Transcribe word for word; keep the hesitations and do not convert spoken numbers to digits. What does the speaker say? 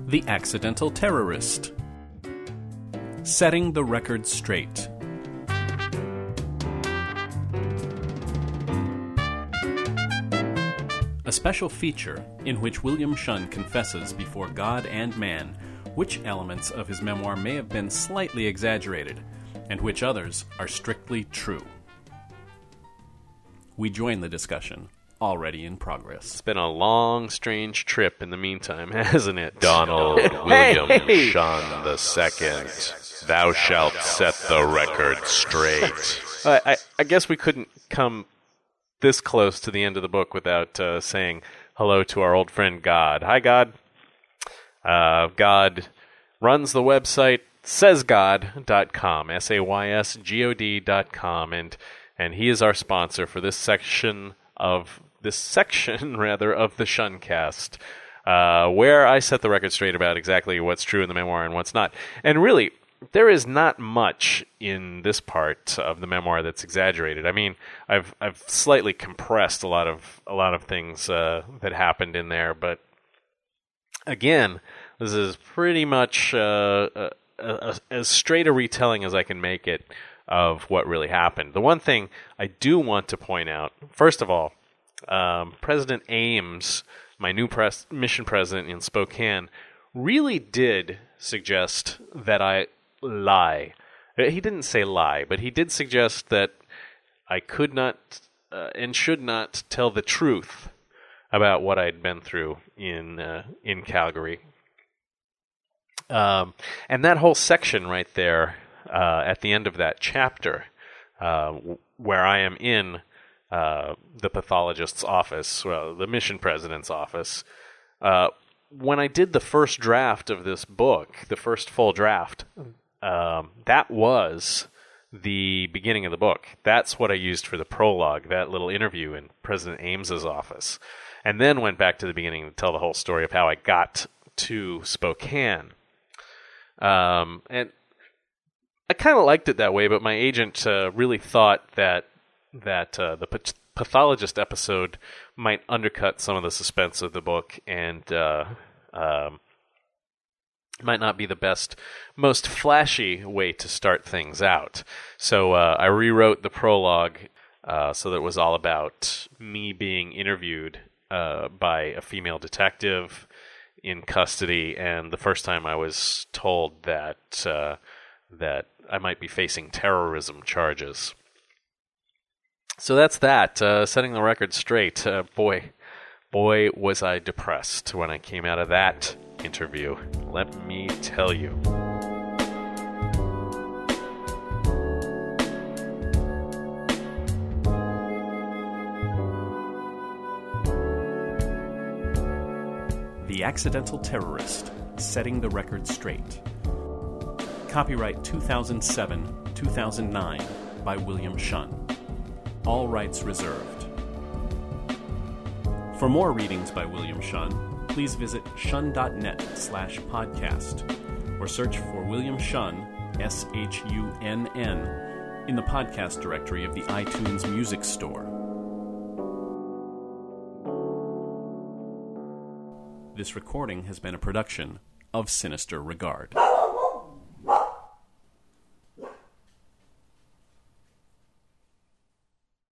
The Accidental Terrorist. Setting the Record Straight. A special feature in which William Shunn confesses before God and man which elements of his memoir may have been slightly exaggerated, and which others are strictly true. We join the discussion, already in progress. It's been a long, strange trip in the meantime, hasn't it? Donald Hey, William hey. Shunn the Second, thou shalt set the record straight. I, I, I guess we couldn't come this close to the end of the book without uh, saying hello to our old friend God. Hi, God. Uh, God runs the website says god dot com, S A Y S G O D dot com, and and he is our sponsor for this section of this section rather of the Shuncast, uh, where I set the record straight about exactly what's true in the memoir and what's not. And really, there is not much in this part of the memoir that's exaggerated. I mean, I've I've slightly compressed a lot of a lot of things uh, that happened in there, but again, this is pretty much uh, a, a, as straight a retelling as I can make it of what really happened. The one thing I do want to point out, first of all, um, President Ames, my new pres- mission president in Spokane, really did suggest that I lie. He didn't say lie, but he did suggest that I could not uh, and should not tell the truth about what I'd been through in uh, in Calgary. Um, and that whole section right there uh, at the end of that chapter, uh, w- where I am in uh, the pathologist's office, well, the mission president's office, uh, when I did the first draft of this book, the first full draft, um, that was the beginning of the book. That's what I used for the prologue, that little interview in President Ames's office. And then went back to the beginning to tell the whole story of how I got to Spokane. Um, and I kind of liked it that way, but my agent uh, really thought that that uh, the p- pathologist episode might undercut some of the suspense of the book and uh, um, might not be the best, most flashy way to start things out. So uh, I rewrote the prologue uh, so that it was all about me being interviewed uh, by a female detective in custody, and the first time I was told that uh, that I might be facing terrorism charges. So that's that. Uh, setting the record straight. Uh, boy, boy, was I depressed when I came out of that interview. Let me tell you. The Accidental Terrorist, Setting the Record Straight. Copyright two thousand seven to two thousand nine by William Shunn. All rights reserved. For more readings by William Shunn, please visit shunn.net slash podcast or search for William Shunn, S H U N N, in the podcast directory of the iTunes Music Store. This recording has been a production of Sinister Regard.